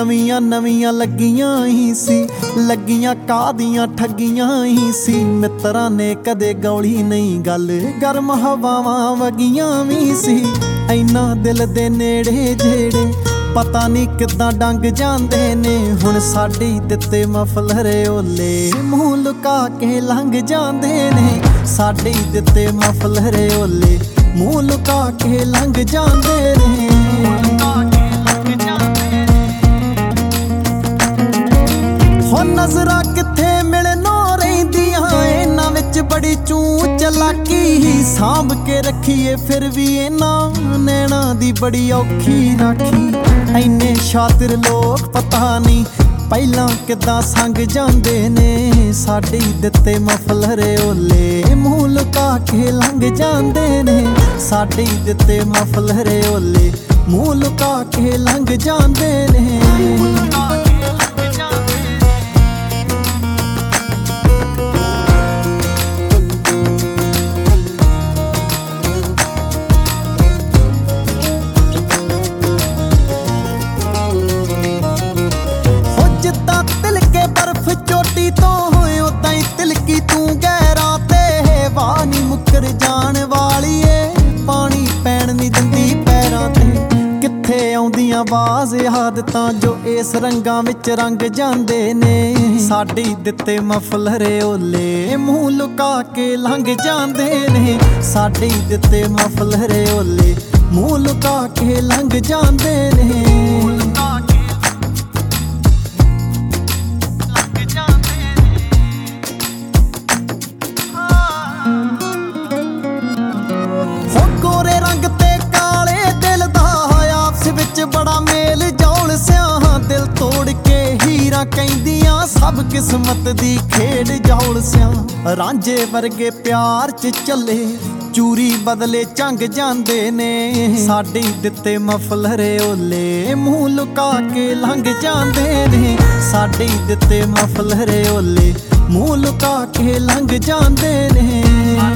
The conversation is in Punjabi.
ਨਵੀਆਂ ਨਵੀਆਂ ਲੱਗੀਆਂ ਹੀ ਸੀ, ਲੱਗੀਆਂ ਕਾਹਦੀਆਂ ਠੱਗੀਆਂ ਹੀ ਸੀ। ਮਿੱਤਰਾਂ ਨੇ ਕਦੇ ਗੌਲੀ ਨਹੀਂ ਗੱਲ, ਗਰਮ ਹਵਾਵਾਂ ਵਗੀਆਂ ਵੀ ਸੀ। ਇੰਨਾ ਦਿਲ ਦੇ ਨੇੜੇ ਜਿਹੜੇ ਪਤਾ ਨਹੀਂ ਕਿੱਦਾਂ ਡੰਗ ਜਾਂਦੇ ਨੇ। ਹੁਣ ਸਾਡੇ ਦਿੱਤੇ ਮਫਲਰ ਓਲੇ ਮੂੰਹ ਲੁਕਾ ਕੇ ਲੰਘ ਜਾਂਦੇ ਨੇ। ਸਾਡੇ ਦਿੱਤੇ ਮਫਲਰ ਓਲੇ ਮੂੰਹ ਲੁਕਾ ਕੇ ਲੰਘ ਜਾਂਦੇ ਨੇ। ਹੁਣ ਨਜ਼ਰਾਂ ਕਿੱਥੇ ਮਿਲਣੋਂ ਰਹਿੰਦੀਆਂ, ਇਹਨਾਂ ਵਿੱਚ ਬੜੀ ਚੂੰ ਚਲਾਕੀ। ਸਾਂਭ ਕੇ ਰੱਖੀਏ ਫਿਰ ਵੀ ਇਹਨਾਂ ਨੈਣਾ ਦੀ ਬੜੀ ਔਖੀ ਰਾਖੀ। ਇੰਨੇ ਸ਼ਾਤਿਰ ਲੋਕ ਪਤਾ ਨਹੀਂ ਪਹਿਲਾਂ ਕਿੱਦਾਂ ਸੰਗ ਜਾਂਦੇ ਨੇ। ਸਾਡੇ ਦਿੱਤੇ ਮਫਲਰ ਓਲੇ ਮੂੰਹ ਲੁਕਾ ਕੇ ਲੰਘ ਜਾਂਦੇ ਨੇ। ਸਾਡੇ ਦਿੱਤੇ ਮਫਲਰ ਓਲੇ ਮੂੰਹ ਲੁਕਾ ਕੇ ਲੰਘ ਜਾਂਦੇ ਨੇ। ਬਰਫ ਚੋਟੀ ਤੋਂ ਹੋਏ ਉਦਾਂ ਹੀ ਤਿਲਕੀ ਤੂੰ ਗਹਿਰਾਂ ਤੇ। ਵਾਹ ਨੀ ਮੁੱਕਰ ਜਾਣ ਵਾਲੀਏ, ਪਾਣੀ ਪੈਣ ਨੀ ਦਿੰਦੀ ਪੈਰਾਂ ਤੇ। ਕਿੱਥੇ ਆਉਂਦੀਆਂ ਆਵਾਜ਼ ਆਦਤਾਂ ਜੋ ਇਸ ਰੰਗਾਂ ਵਿੱਚ ਰੰਗ ਜਾਂਦੇ ਨੇ। ਸਾਡੇ ਦਿੱਤੇ ਮਫਲਰ ਓਲੇ ਮੂੰਹ ਲੁਕਾ ਕੇ ਲੰਘ ਜਾਂਦੇ ਨੇ। ਸਾਡੇ ਦਿੱਤੇ ਮਫਲਰ ਓਲੇ ਮੂੰਹ ਲੁਕਾ ਕੇ ਲੰਘ ਜਾਂਦੇ ਨੇ। ਗੋਰੇ ਰੰਗ ਤੇ ਕਾਲੇ ਦਿਲ ਦਾ ਆਪਸ ਵਿੱਚ ਬੜਾ ਮੇਲ ਜੋਲ ਸਿਆਂ। ਦਿਲ ਤੋੜ ਕੇ ਹੀਰਾ ਕਹਿੰਦੀਆਂ ਸਭ ਕਿਸਮਤ ਦੀ ਖੇਡ ਜੋਲ ਸਿਆਂ। ਰਾਂਝੇ ਵਰਗੇ ਪਿਆਰ 'ਚ ਚੱਲੇ ਚੂਰੀ ਬਦਲੇ ਚੰਗ ਜਾਂਦੇ ਨੇ। ਸਾਡੇ ਦਿੱਤੇ ਮਫਲਰ ਓਲੇ ਮੂੰਹ ਲੁਕਾ ਕੇ ਲੰਘ ਜਾਂਦੇ ਨੇ। ਸਾਡੇ ਦਿੱਤੇ ਮਫਲਰ ਓਲੇ ਮੂੰਹ ਲੁਕਾ ਕੇ ਲੰਘ ਜਾਂਦੇ ਨੇ।